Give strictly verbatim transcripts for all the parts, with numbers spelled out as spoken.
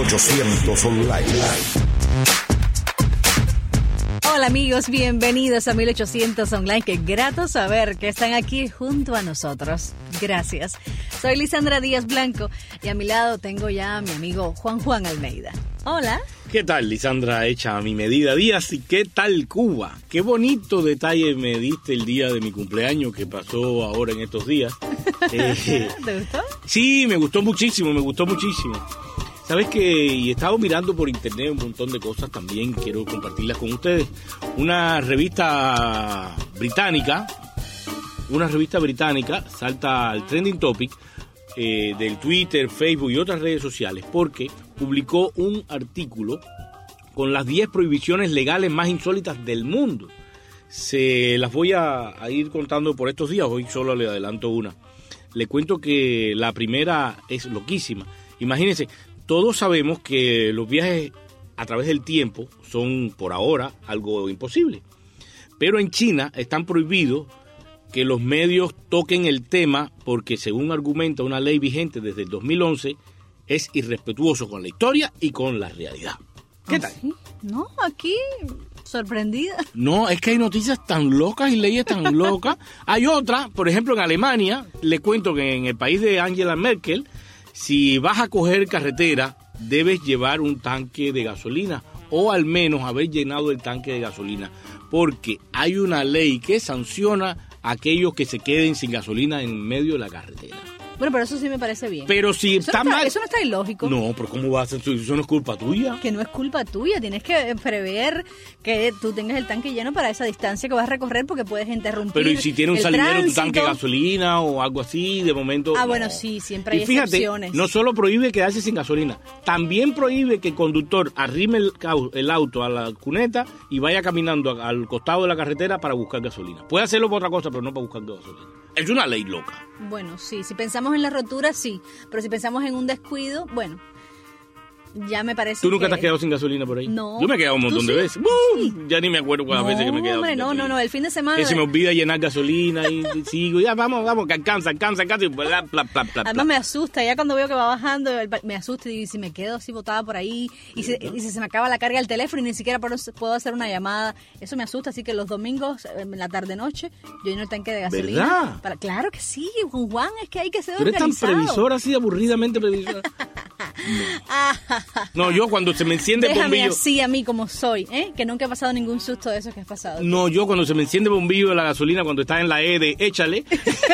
ochocientos Online. Hola amigos, bienvenidos a mil ochocientos Online. Qué grato saber que están aquí junto a nosotros. Gracias. Soy Lisandra Díaz Blanco y a mi lado tengo ya a mi amigo Juan Juan Almeida. Hola. ¿Qué tal, Lisandra, hecha a mi medida Díaz? ¿Y qué tal Cuba? Qué bonito detalle me diste el día de mi cumpleaños que pasó ahora en estos días. eh, ¿Te gustó? Sí, me gustó muchísimo, me gustó muchísimo. Sabes que y he estado mirando por internet un montón de cosas también, quiero compartirlas con ustedes. Una revista británica, una revista británica salta al trending topic eh, del Twitter, Facebook y otras redes sociales porque publicó un artículo con las diez prohibiciones legales más insólitas del mundo. Se las voy a, a ir contando por estos días, hoy solo le adelanto una. Le cuento que la primera es loquísima. Imagínense, todos sabemos que los viajes a través del tiempo son, por ahora, algo imposible. Pero en China están prohibidos que los medios toquen el tema porque, según argumenta una ley vigente desde el dos mil once, es irrespetuoso con la historia y con la realidad. ¿Qué ¿Ah, tal? sí? No, aquí sorprendida. No, es que hay noticias tan locas y leyes tan locas. Hay otra, por ejemplo, en Alemania, le cuento que en el país de Angela Merkel, si vas a coger carretera, debes llevar un tanque de gasolina o al menos haber llenado el tanque de gasolina, porque hay una ley que sanciona a aquellos que se queden sin gasolina en medio de la carretera. Bueno, pero eso sí me parece bien. Pero si eso está no está, mal... Eso no está ilógico. No, pero ¿cómo va a ser? Eso no es culpa tuya. Que no es culpa tuya. Tienes que prever que tú tengas el tanque lleno para esa distancia que vas a recorrer porque puedes interrumpir. Pero ¿y si tiene un el salidero tránsito? tu tanque de gasolina o algo así, de momento? Ah, no. bueno, sí, siempre hay y fíjate, excepciones. No solo prohíbe quedarse sin gasolina, también prohíbe que el conductor arrime el, el auto a la cuneta y vaya caminando al costado de la carretera para buscar gasolina. Puede hacerlo por otra cosa, pero no para buscar gasolina. Es una ley loca. Bueno, sí, si pensamos en la rotura, sí. Pero si pensamos en un descuido, bueno, ya me parece ¿Tú nunca que... te has quedado sin gasolina por ahí? No. Yo me he quedado un montón ¿Tú de sí? veces. ¡Uh! Sí. Ya ni me acuerdo cuántas no, veces que me he quedado hombre, sin no, gasolina. no, no, el fin de semana... Que se me olvida llenar gasolina y sigo, ya vamos, vamos, que alcanza, alcanza, alcanza y bla, bla, bla, bla. Además me asusta, ya cuando veo que va bajando, me asusta y si me quedo así botada por ahí y, se, y si se me acaba la carga del teléfono y ni siquiera puedo hacer una llamada, eso me asusta, así que los domingos, en la tarde-noche, yo lleno el tanque de gasolina. ¿Verdad? Para, claro que sí, Juan Juan, es que hay que ser ¿Tú eres organizado. tan previsora, así aburridamente previsora? No. No, yo cuando se me enciende el Déjame bombillo... así a mí como soy, ¿eh? Que nunca he pasado ningún susto de esos que has pasado. No, yo cuando se me enciende el bombillo de la gasolina, cuando está en la E de échale...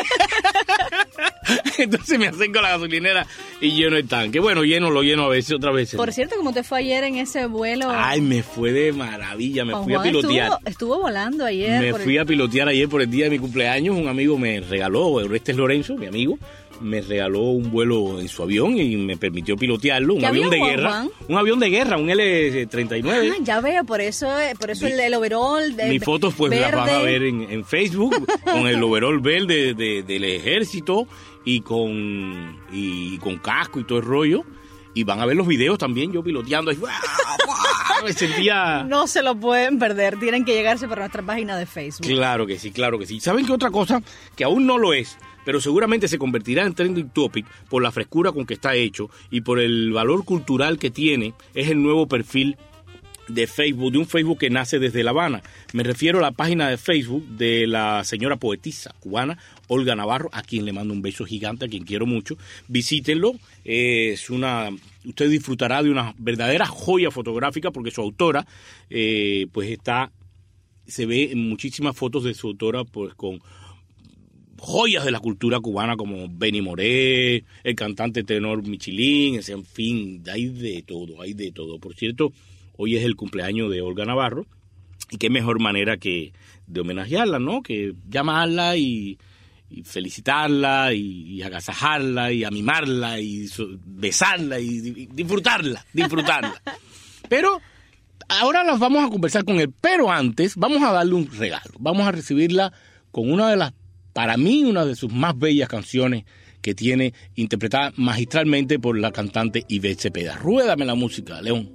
Entonces me acerco a la gasolinera y lleno el tanque. Bueno, lleno, lo lleno a veces, otras veces. Por cierto, ¿cómo te fue ayer en ese vuelo? Ay, me fue de maravilla, me Juan fui a Juan pilotear. Estuvo, estuvo volando ayer. Me por fui el... a pilotear ayer por el día de mi cumpleaños. Un amigo me regaló, Orestes Lorenzo, mi amigo, me regaló un vuelo en su avión y me permitió pilotearlo. Un ¿Qué avión de avión, guerra. Juan? Un avión de guerra, un L treinta y nueve. Ah, ya veo, por eso, por eso Mi, el, el overall de, mis fotos pues verde. las van a ver en, en Facebook con el overall verde de, de, del ejército y con y con casco y todo el rollo. Y van a ver los videos también, yo piloteando ahí. ¡Wow! ¡Wow! Me sentía... No se lo pueden perder, tienen que llegarse por nuestra página de Facebook. Claro que sí, claro que sí. ¿Saben qué otra cosa? Que aún no lo es, pero seguramente se convertirá en trending topic por la frescura con que está hecho y por el valor cultural que tiene, es el nuevo perfil de Facebook, de un Facebook que nace desde La Habana. Me refiero a la página de Facebook de la señora poetisa cubana Olga Navarro, a quien le mando un beso gigante, a quien quiero mucho. Visítenlo, es una... Usted disfrutará de una verdadera joya fotográfica porque su autora, eh, pues está... Se ve en muchísimas fotos de su autora, pues con joyas de la cultura cubana como Benny Moré, el cantante tenor Michelin, en fin, hay de todo, hay de todo. Por cierto, hoy es el cumpleaños de Olga Navarro y qué mejor manera que de homenajearla, ¿no? Que llamarla y, y felicitarla y, y agasajarla y mimarla y so, besarla y, y disfrutarla, disfrutarla. Pero ahora las vamos a conversar con él, pero antes vamos a darle un regalo. Vamos a recibirla con una de las, para mí, una de sus más bellas canciones que tiene, interpretada magistralmente por la cantante Ivette Cepeda. Ruédame la música, León.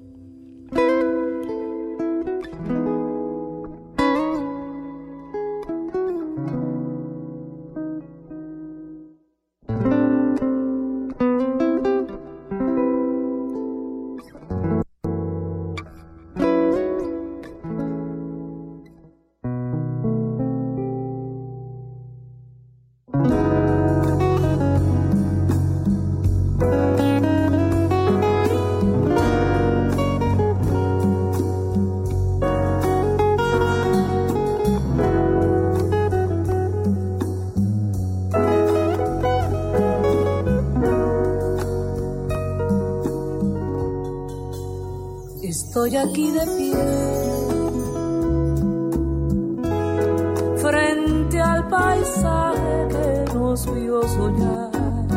estoy aquí de pie, frente al paisaje que nos vio soñar.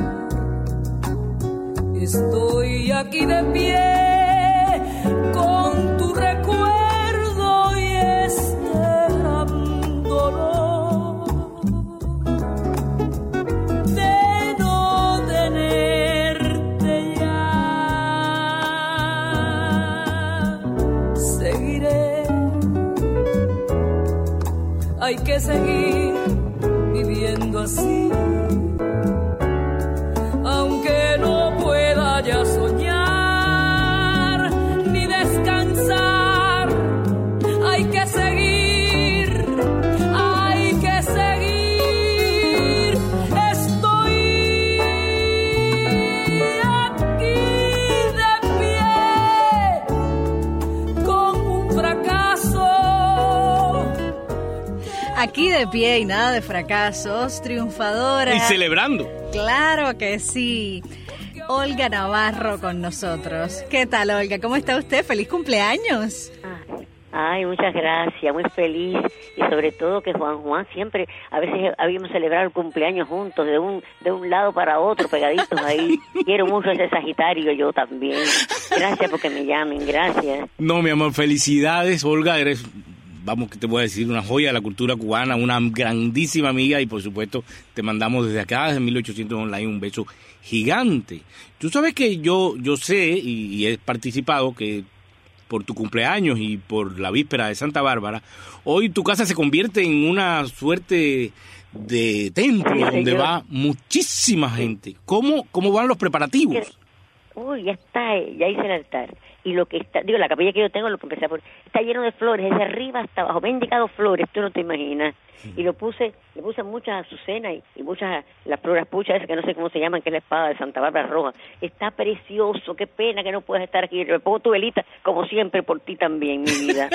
Estoy aquí de pie con tu recuerdo y este gran dolor de no tenerte ya. Seguiré, hay que seguir viviendo así, aunque no pueda ya soñar ni descansar. Hay que seguir, hay que seguir. Estoy aquí de pie con un fracaso. Aquí de pie y nada de fracasos, triunfadora. Y celebrando. Claro que sí. Olga Navarro con nosotros. ¿Qué tal, Olga? ¿Cómo está usted? ¡Feliz cumpleaños! Ay, muchas gracias, muy feliz. Y sobre todo que Juan Juan siempre, a veces habíamos celebrado el cumpleaños juntos, de un de un lado para otro, pegaditos ahí. Quiero mucho ese Sagitario, yo también. Gracias porque me llamen, gracias. No, mi amor, felicidades, Olga, eres... Vamos, que te voy a decir, una joya de la cultura cubana, una grandísima amiga y por supuesto te mandamos desde acá, desde mil ochocientos Online, un beso gigante. Tú sabes que yo yo sé y, y he participado que por tu cumpleaños y por la víspera de Santa Bárbara, hoy tu casa se convierte en una suerte de templo sí, donde señor. Va muchísima gente. ¿Cómo, cómo van los preparativos? Uy, ya está, ya hice el altar. Y lo que está, digo, la capilla que yo tengo, lo que empecé a poner, está lleno de flores, desde arriba hasta abajo. Me han indicado flores, tú no te imaginas. Y lo puse, le puse muchas azucenas y, y muchas, las flores puchas, esas que no sé cómo se llaman, que es la espada de Santa Bárbara Roja. Está precioso, qué pena que no puedas estar aquí. Me pongo tu velita, como siempre, por ti también, mi vida.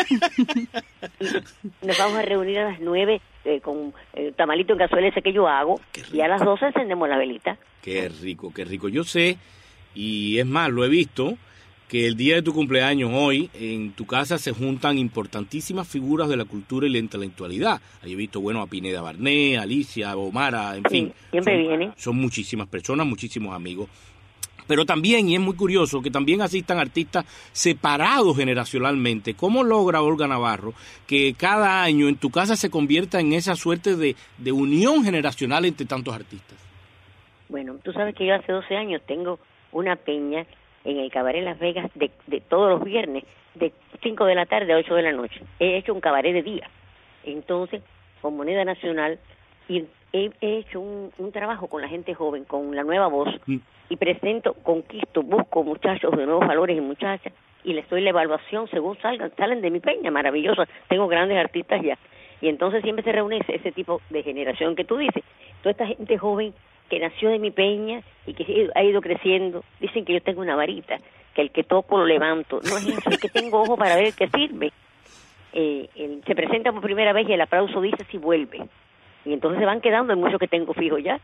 Y nos vamos a reunir a las nueve eh, con el tamalito en cazuela ese que yo hago, y a las doce encendemos la velita. Qué rico, qué rico. Yo sé, y es más, lo he visto, que el día de tu cumpleaños hoy, en tu casa se juntan importantísimas figuras de la cultura y la intelectualidad. Ahí he visto, bueno, a Pineda Barné, Alicia, Omara, en fin. Sí, siempre son, vienen. Son muchísimas personas, muchísimos amigos. Pero también, y es muy curioso, que también asistan artistas separados generacionalmente. ¿Cómo logra Olga Navarro que cada año en tu casa se convierta en esa suerte de, de unión generacional entre tantos artistas? Bueno, tú sabes que yo hace doce años tengo una peña en el Cabaret Las Vegas de, de todos los viernes, de cinco de la tarde a ocho de la noche. He hecho un cabaret de día. Entonces, con moneda nacional, y he, he hecho un, un trabajo con la gente joven, con la nueva voz, mm. y presento, conquisto, busco muchachos de nuevos valores y muchachas, y les doy la evaluación según salgan, salen de mi peña, maravillosa. Tengo grandes artistas ya. Y entonces siempre se reúne ese, ese tipo de generación que tú dices. Toda esta gente joven que nació de mi peña y que ha ido creciendo, dicen que yo tengo una varita, que el que toco lo levanto. No es eso, es que tengo ojo para ver qué sirve. Eh, el, se presenta por primera vez y el aplauso dice si vuelve. Y entonces se van quedando, hay muchos que tengo fijo ya.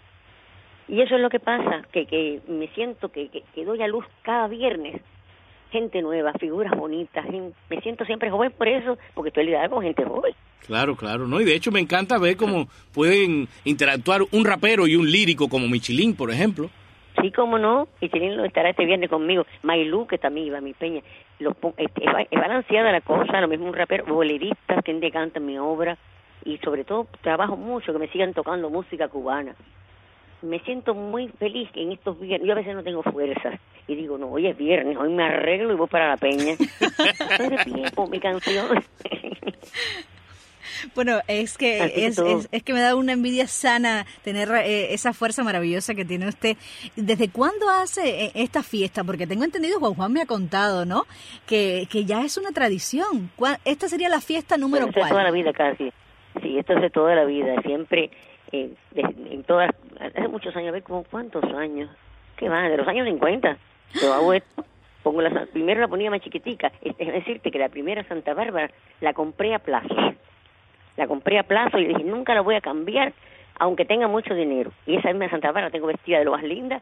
Y eso es lo que pasa, que, que me siento que, que, que doy a luz cada viernes. Gente nueva, figuras bonitas, gente, me siento siempre joven por eso, porque estoy lidiando con gente joven. Claro, claro, ¿no? Y de hecho me encanta ver cómo pueden interactuar un rapero y un lírico como Michelin, por ejemplo. Sí, cómo no, Michelin lo estará este viernes conmigo. Mailú, que también iba a mi peña. Lo, este, es balanceada la cosa, lo mismo un rapero, boleristas que cantan mi obra, y sobre todo trabajo mucho, que me sigan tocando música cubana. Me siento muy feliz que en estos viernes, yo a veces no tengo fuerzas, y digo, no, hoy es viernes, hoy me arreglo y voy para la peña. Estoy de pie con mi canción. Bueno, es que es, es, es que me da una envidia sana tener eh, esa fuerza maravillosa que tiene usted. ¿Desde cuándo hace eh, esta fiesta? Porque tengo entendido, Juan Juan me ha contado, ¿no? Que, que ya es una tradición. ¿Esta sería la fiesta número bueno, cuál? Toda la vida casi. Sí, esto es de toda la vida. Siempre, eh, de, en todas, hace muchos años, a ver, como cuántos años. ¿Qué va? De los años cincuenta. Yo hago esto. Pongo la, primero la ponía más chiquitica. Es, es decirte que la primera Santa Bárbara la compré a plazos. La compré a plazo y dije, nunca la voy a cambiar, aunque tenga mucho dinero. Y esa misma Santa Bárbara la tengo vestida de lo más linda,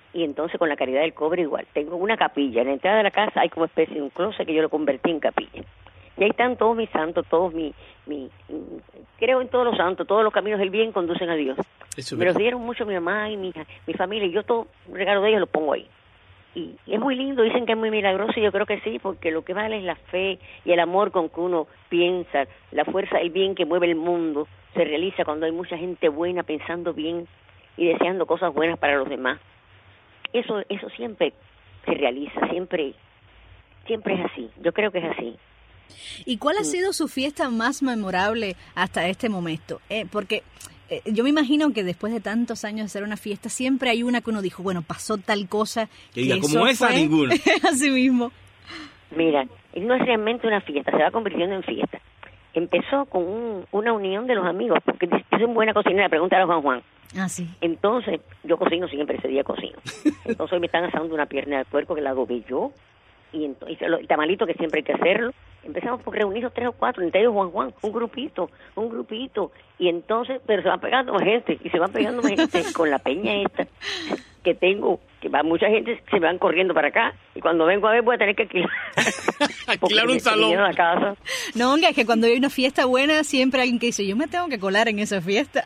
y entonces con la Caridad del Cobre igual. Tengo una capilla, en la entrada de la casa hay como especie de un closet que yo lo convertí en capilla. Y ahí están todos mis santos, todos mis, mi, creo en todos los santos, todos los caminos del bien conducen a Dios. Eso me los dieron mucho mi mamá y mi, mi familia, y yo todo un regalo de ellos lo pongo ahí. Y, y es muy lindo, dicen que es muy milagroso, y yo creo que sí, porque lo que vale es la fe y el amor con que uno piensa, la fuerza del bien que mueve el mundo, se realiza cuando hay mucha gente buena pensando bien y deseando cosas buenas para los demás. Eso, eso siempre se realiza, siempre, siempre es así, yo creo que es así. ¿Y cuál ha sido su fiesta más memorable hasta este momento? Eh, porque eh, yo me imagino que después de tantos años de hacer una fiesta, siempre hay una que uno dijo, bueno, pasó tal cosa. Que diga, como esa, ninguna. Así mismo. Mira, no es realmente una fiesta, se va convirtiendo en fiesta. Empezó con un, una unión de los amigos, porque yo soy buena cocinera, pregúntale a Juan Juan. Ah, sí. Entonces, yo cocino siempre, ese día cocino. Entonces hoy me están asando una pierna de puerco que la adobe yo, y entonces el tamalito que siempre hay que hacerlo. Empezamos por reunirnos tres o cuatro, entre ellos Juan Juan, un grupito, un grupito, y entonces, pero se van pegando más gente, y se van pegando más gente con la peña esta que tengo, que va mucha gente, se van corriendo para acá, y cuando vengo a ver voy a tener que alquilar, alquilar un salón. A la casa. No, es que cuando hay una fiesta buena, siempre hay alguien que dice, yo me tengo que colar en esa fiesta.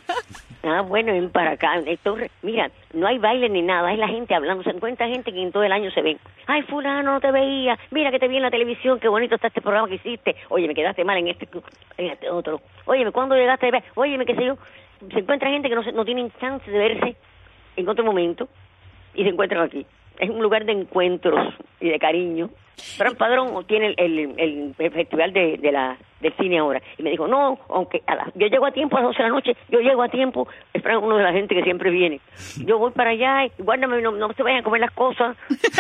Ah, bueno, ven para acá. Entonces, mira, no hay baile ni nada, es la gente hablando. Se encuentra gente que en todo el año se ven. Ay, fulano, no te veía. Mira que te vi en la televisión, qué bonito está este programa que hiciste. Oye, me quedaste mal en este, en este otro. Oye, ¿cuándo llegaste a ver? Oye, qué sé yo. Se encuentra gente que no, se, no tienen chance de verse en otro momento y se encuentran aquí. Es un lugar de encuentros y de cariño. Fran Padrón tiene el, el, el, el festival de, de la del cine ahora, y me dijo, no, aunque a la, yo llego a tiempo a las doce de la noche, yo llego a tiempo, es Fran uno de la gente que siempre viene, yo voy para allá, y guárdame, no, no se vayan a comer las cosas.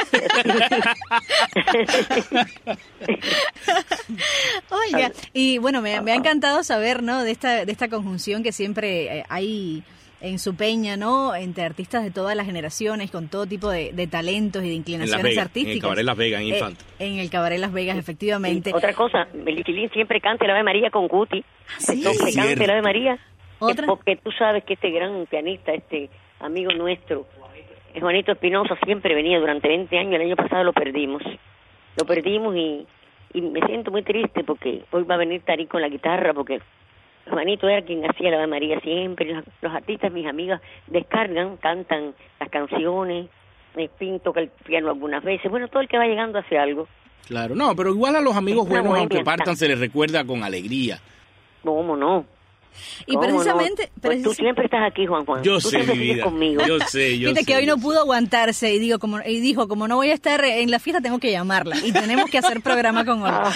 Oiga, y bueno, me, me ha encantado saber, ¿no?, de esta, de esta conjunción que siempre hay en su peña, ¿no?, entre artistas de todas las generaciones, con todo tipo de, de talentos y de inclinaciones en Las Vegas, artísticas. En el Cabaret Las Vegas, en Infante. Eh, en el Cabaret Las Vegas, efectivamente. Y otra cosa, el Chilín siempre canta el Ave María con Guti. ¿Sí? Se canta el Ave María. ¿Otra? Porque tú sabes que este gran pianista, este amigo nuestro, Juanito Espinosa, siempre venía durante veinte años. El año pasado lo perdimos. Lo perdimos y, y me siento muy triste porque hoy va a venir Tarí con la guitarra, porque Juanito era quien hacía la Ave María siempre. Los, los artistas, mis amigas, descargan, cantan las canciones, me pinto el piano algunas veces. Bueno, todo el que va llegando hace algo. Claro, no, pero igual a los amigos Está buenos, muy aunque bien, partan, está. se les recuerda con alegría. ¿Cómo no? Y precisamente, no? Pues tú siempre estás aquí, Juan Juan. Yo tú sé, siempre mi sigues vida. Conmigo. Yo sé, yo Fíjate sé. que hoy yo no sé. pudo aguantarse y digo como y dijo, como no voy a estar en la fiesta, tengo que llamarla y tenemos que hacer programa con Olga.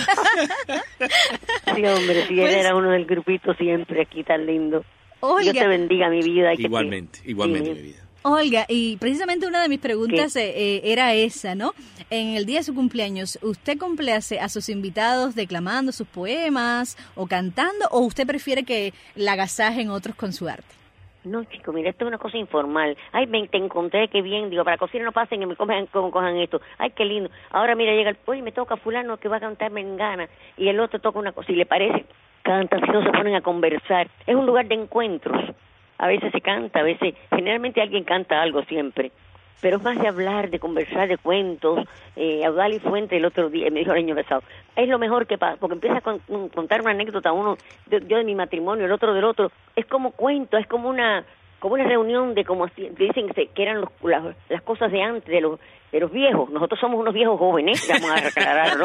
Sí, hombre, si Pues- él era uno del grupito siempre aquí tan lindo. Olga. Dios te bendiga mi vida. y que te- Igualmente, igualmente, Sí. mi vida. Olga, y precisamente una de mis preguntas eh, eh, era esa, ¿no? En el día de su cumpleaños, ¿usted complace a sus invitados declamando sus poemas o cantando, o usted prefiere que la agasajen otros con su arte? No, chico, mira, esto es una cosa informal. Ay, me, te encontré, qué bien. Digo, para cocina no pasen y me cojan, como cojan esto. Ay, qué lindo. Ahora, mira, llega el... Oye, me toca fulano que va a cantar Mengana. Y el otro toca una cosa. Si le parece, cantan, si no se ponen a conversar. Es un lugar de encuentros. A veces se canta, a veces... Generalmente alguien canta algo siempre. Pero es más de hablar, de conversar, de cuentos. Eh, Audal y Fuente el otro día, me dijo el año pasado, es lo mejor que pasa, porque empieza a con, un, contar una anécdota, uno, yo, yo de mi matrimonio, el otro del otro, es como cuento, es como una como una reunión de como así, dicen que, se, que eran los, las, las cosas de antes, de los de los viejos, nosotros somos unos viejos jóvenes, vamos a aclararlo.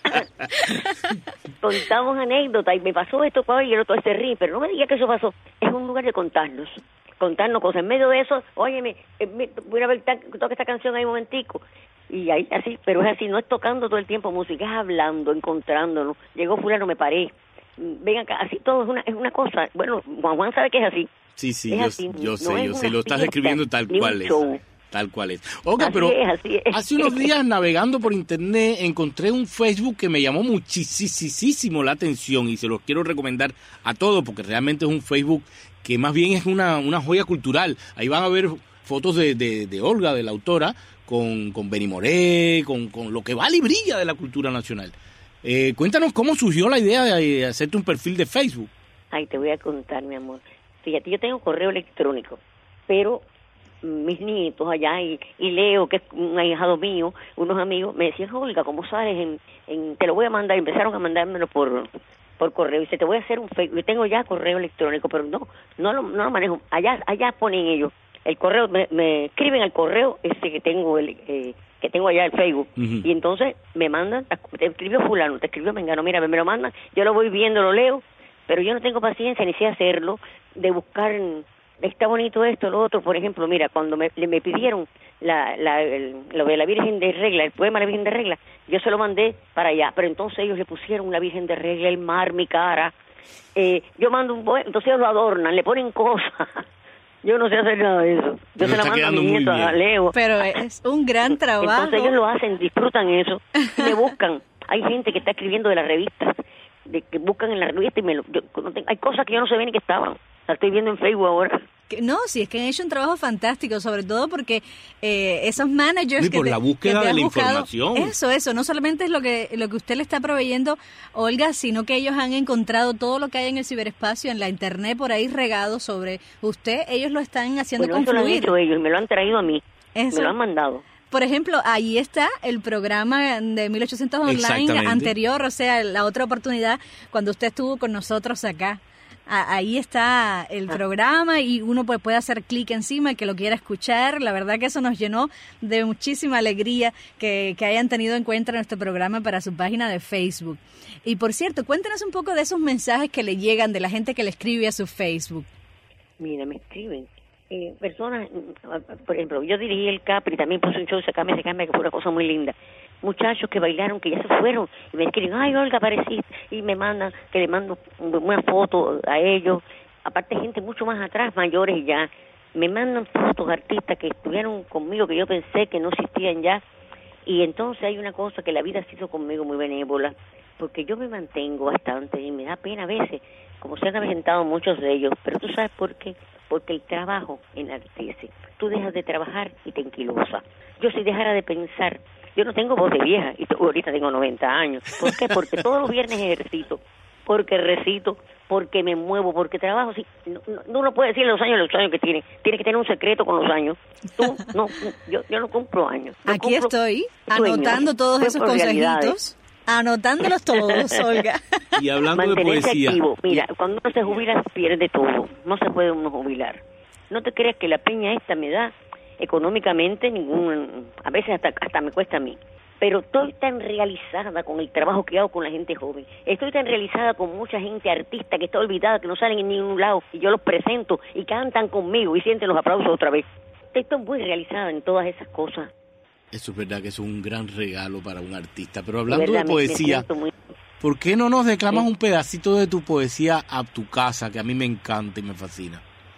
Contamos anécdotas, y me pasó esto para hoy y el otro se ríe, pero no me diga que eso pasó, es un lugar de contarnos. Contarnos cosas. En medio de eso, óyeme, eh, voy a ver, toca esta canción ahí un momentico. Y ahí así, pero es así, no es tocando todo el tiempo música, es hablando, encontrándonos. Llegó fulano, me paré. Ven acá, así todo es una, es una cosa. Bueno, Juan Juan sabe que es así. Sí, sí, Es yo, así, yo no sé, es yo sé, una lo estás fiesta, describiendo tal ni un cual es. show. Tal cual es. Oiga, Así pero es, así es. hace unos días navegando por internet encontré un Facebook que me llamó muchísimo la atención y se los quiero recomendar a todos porque realmente es un Facebook que más bien es una, una joya cultural. Ahí van a ver fotos de, de, de Olga, de la autora, con, con Benny Moré, con, con lo que vale y brilla de la cultura nacional. Eh, cuéntanos cómo surgió la idea de hacerte un perfil de Facebook. Ay, te voy a contar, mi amor. Fíjate, yo tengo correo electrónico, pero mis nietos allá y, y Leo, que es un ahijado mío, unos amigos, me decían, Olga, ¿cómo sales? En, en, te lo voy a mandar. Y empezaron a mandármelo por por correo. Y dice, te voy a hacer un Facebook. Yo tengo ya correo electrónico, pero no, no lo, no lo manejo. Allá allá ponen ellos. El correo, me, me escriben al correo ese que tengo el eh, que tengo allá el Facebook. Uh-huh. Y entonces me mandan, te escribió fulano, te escribió mengano, mira, me lo mandan, yo lo voy viendo, lo leo, pero yo no tengo paciencia ni sé hacerlo, de buscar, está bonito esto, lo otro. Por ejemplo, mira, cuando me, me pidieron la, la, el, lo de la Virgen de Regla, el poema La Virgen de Regla, yo se lo mandé para allá, pero entonces ellos le pusieron la Virgen de Regla, el mar, mi cara, eh, yo mando un poema, entonces ellos lo adornan, le ponen cosas. Yo no sé hacer nada de eso. Yo se la mando a mi nieto, a Leo. Pero es un gran trabajo. Entonces ellos lo hacen, disfrutan eso, y me buscan. Hay gente que está escribiendo de las revistas, de que buscan en la revista y me lo... Yo, no tengo, hay cosas que yo no sabía ni que estaban. La estoy viendo en Facebook ahora. No, sí, es que han hecho un trabajo fantástico, sobre todo porque eh, esos managers y por que te, la búsqueda que te de la buscado, información. Eso, eso, no solamente es lo que lo que usted le está proveyendo, Olga, sino que ellos han encontrado todo lo que hay en el ciberespacio, en la internet, por ahí regado sobre usted. Ellos lo están haciendo bueno, confluir. Eso lo han hecho ellos, me lo han traído a mí, eso. Me lo han mandado. Por ejemplo, ahí está el programa de mil ochocientos Online anterior, o sea, la otra oportunidad cuando usted estuvo con nosotros acá. Ahí está el programa y uno pues puede hacer clic encima, que lo quiera escuchar. La verdad que eso nos llenó de muchísima alegría que, que hayan tenido en cuenta nuestro programa para su página de Facebook. Y por cierto, cuéntenos un poco de esos mensajes que le llegan de la gente que le escribe a su Facebook. Mira, me escriben eh, personas, por ejemplo, yo dirigí el Capri, también puse un show, Sacame, Sacame, que fue una cosa muy linda. Muchachos que bailaron, que ya se fueron, y me escriben, ay, Olga, apareciste, y me mandan, que le mando una foto a ellos. Aparte, gente mucho más atrás, mayores ya, me mandan fotos artistas que estuvieron conmigo, que yo pensé que no existían ya. Y entonces hay una cosa, que la vida ha sido conmigo muy benévola, porque yo me mantengo bastante, y me da pena a veces, como se han aventado muchos de ellos, pero tú sabes por qué, porque el trabajo enaltece. Tú dejas de trabajar y te enquilosa. Yo si dejara de pensar, yo no tengo voz de vieja, y ahorita tengo noventa años. ¿Por qué? Porque todos los viernes ejercito, porque recito, porque me muevo, porque trabajo. Sí, no, no, no lo puedes decir los años, los años que tiene. Tienes que tener un secreto con los años. Tú, no, yo, yo no cumplo años. Yo Aquí cumplo estoy, sueños, anotando todos esos consejitos. Anotándolos todos, Olga. Y hablando Mantenerse de poesía. Activo. Mira, cuando uno se jubila, pierde todo. No se puede uno jubilar. No te creas que la peña esta me da económicamente ningún... A veces hasta, hasta me cuesta a mí. Pero estoy tan realizada con el trabajo que hago con la gente joven. Estoy tan realizada con mucha gente artista que está olvidada, que no salen en ningún lado. Y yo los presento y cantan conmigo y sienten los aplausos otra vez. Estoy muy realizada en todas esas cosas. Eso es verdad que es un gran regalo para un artista. Pero hablando de, verdad, de poesía, me, me muy... ¿por qué no nos declamas ¿Sí? un pedacito de tu poesía a tu casa, que a mí me encanta y me fascina?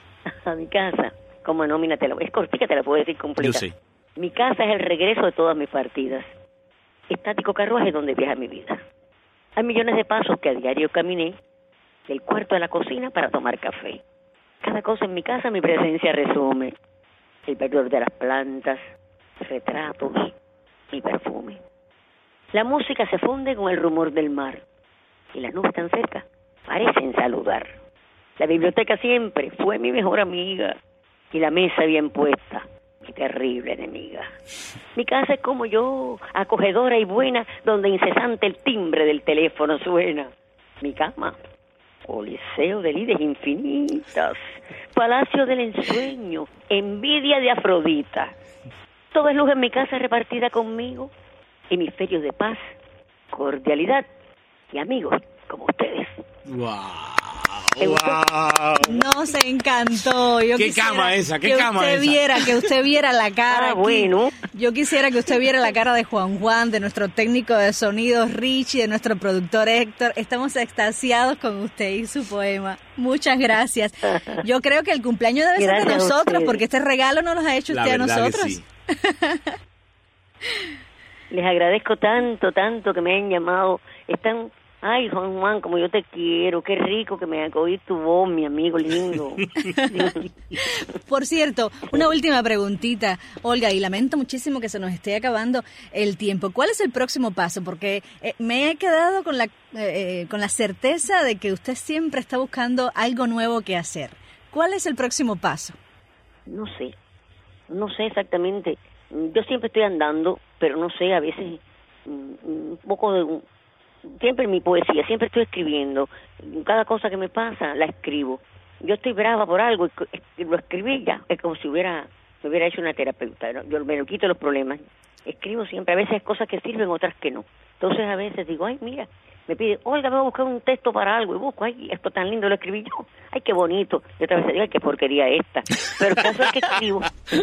A mi casa, como no, mira, te la, es cortica, te la puedo decir completa. Yo sé. Mi casa es el regreso de todas mis partidas. Estático carruaje donde viaja mi vida. Hay millones de pasos que a diario caminé del cuarto a la cocina para tomar café. Cada cosa en mi casa mi presencia resume. El verdor de las plantas, retratos, mi perfume. La música se funde con el rumor del mar y las nubes tan cerca parecen saludar. La biblioteca siempre fue mi mejor amiga y la mesa bien puesta, mi terrible enemiga. Mi casa es como yo, acogedora y buena, donde incesante el timbre del teléfono suena. Mi cama, coliseo de lides infinitas, palacio del ensueño, envidia de Afrodita. Todo es luz en mi casa repartida conmigo, hemisferios de paz, cordialidad y amigos como ustedes. ¡Wow! ¿Te gustó? ¡Wow! Nos encantó. Yo ¿Qué quisiera cama esa? ¿Qué que cama usted esa? Viera, que usted viera la cara Ah, aquí. bueno. Yo quisiera que usted viera la cara de Juan Juan, de nuestro técnico de sonido Richie, de nuestro productor Héctor. Estamos extasiados con usted y su poema. Muchas gracias. Yo creo que el cumpleaños debe Gracias ser de a nosotros, ustedes. porque este regalo no nos ha hecho La usted a verdad que nosotros. sí. Les agradezco tanto, tanto que me hayan llamado. Están, ay, Juan Juan, como yo te quiero, qué rico que me oír tu voz, mi amigo lindo. Por cierto, una última preguntita, Olga, y lamento muchísimo que se nos esté acabando el tiempo. ¿Cuál es el próximo paso? Porque eh, me he quedado con la eh, con la certeza de que usted siempre está buscando algo nuevo que hacer. ¿Cuál es el próximo paso? No sé, no sé exactamente. Yo siempre estoy andando, pero no sé, a veces un poco de... Siempre mi poesía, siempre estoy escribiendo. Cada cosa que me pasa, la escribo. Yo estoy brava por algo y lo escribí ya. Es como si hubiera, me hubiera hecho una terapeuta, ¿no? Yo me lo quito los problemas. Escribo siempre, a veces hay cosas que sirven, otras que no. Entonces a veces digo, ay, mira, me pide, Olga, voy a buscar un texto para algo, y busco, ay, esto tan lindo, lo escribí yo, ay, qué bonito. Y otra vez digo, ay, qué porquería esta. Pero el caso es que escribo.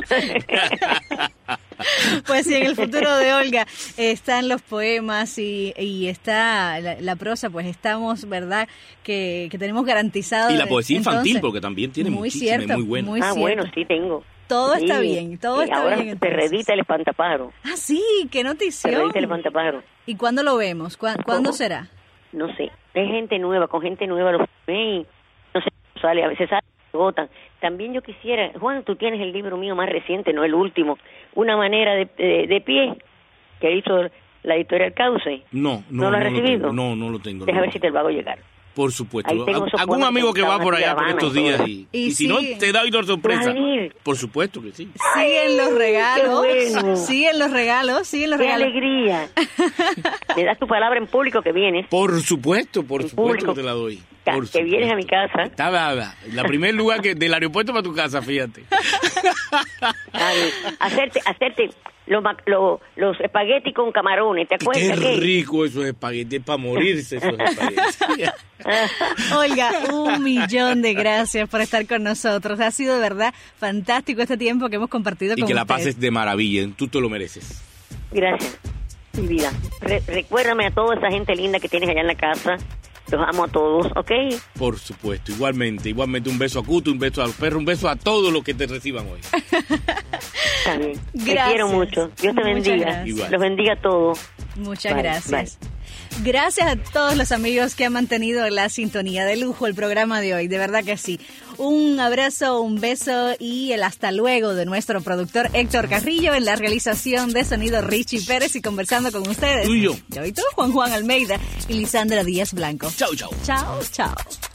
Pues sí, en el futuro de Olga están los poemas y, y está la, la prosa, pues estamos, ¿verdad?, que, que tenemos garantizado. Y la poesía infantil, entonces, porque también tiene muy muchísima, cierto, muy buena. muy Ah, cierto. bueno, sí tengo. Todo Sí, está bien, todo y está ahora bien. se entonces. reedita el espantapájaro. Ah, sí, qué Se notición. reedita el espantapájaro. ¿Y cuándo lo vemos? ¿Cuá- ¿Cuándo será? No sé, es gente nueva, con gente nueva lo ve y no sé, sale, a veces sale, agotan. También yo quisiera, Juan, tú tienes el libro mío más reciente, no el último, Una manera de, de, de pie, que hizo la editorial Cauce. No, no, ¿No lo has no recibido? tengo, no, no lo tengo. Deja no. ver si te lo hago llegar. Por supuesto. Ahí tengo esos Algún poemas amigo que va sentados por aquí allá en por La estos Habana y días todo. y, Y y si no, sí. te da una sorpresa. ¿Vas a venir? Por supuesto que sí. Siguen los regalos, qué bueno. siguen los regalos, siguen los ¡Qué regalos. alegría! Me das tu palabra en público que vienes, Por supuesto, por En supuesto público. que te la doy. que Por que vienes a mi supuesto. casa. Está brava. La primer lugar que del aeropuerto para tu casa, fíjate. a hacerte, hacerte los, ma- los, los espaguetis con camarones, ¿te Qué acuerdas? qué? rico esos espaguetis, para morirse esos espaguetis. Olga, un millón de gracias por estar con nosotros. Ha sido de verdad fantástico este tiempo que hemos compartido Y con que la ustedes. pases de maravilla, tú te lo mereces. Gracias, mi vida. Re- recuérdame a toda esa gente linda que tienes allá en la casa. Los amo a todos, ¿ok? Por supuesto, igualmente, igualmente un beso a Cuto, un beso al perro, un beso a todos los que te reciban hoy. Está bien. Te Gracias. quiero mucho. Dios te Muchas bendiga. gracias. Igual. Los bendiga a todos. Muchas Bye, gracias. Gracias a todos los amigos que han mantenido la sintonía de lujo el programa de hoy, de verdad que sí. Un abrazo, un beso y el hasta luego de nuestro productor Héctor Carrillo en la realización de sonido Richie Pérez y conversando con ustedes. Tú y yo. Yo y tú, Juan Juan Almeida y Lisandra Díaz Blanco. Chau, chau. Chao, chao.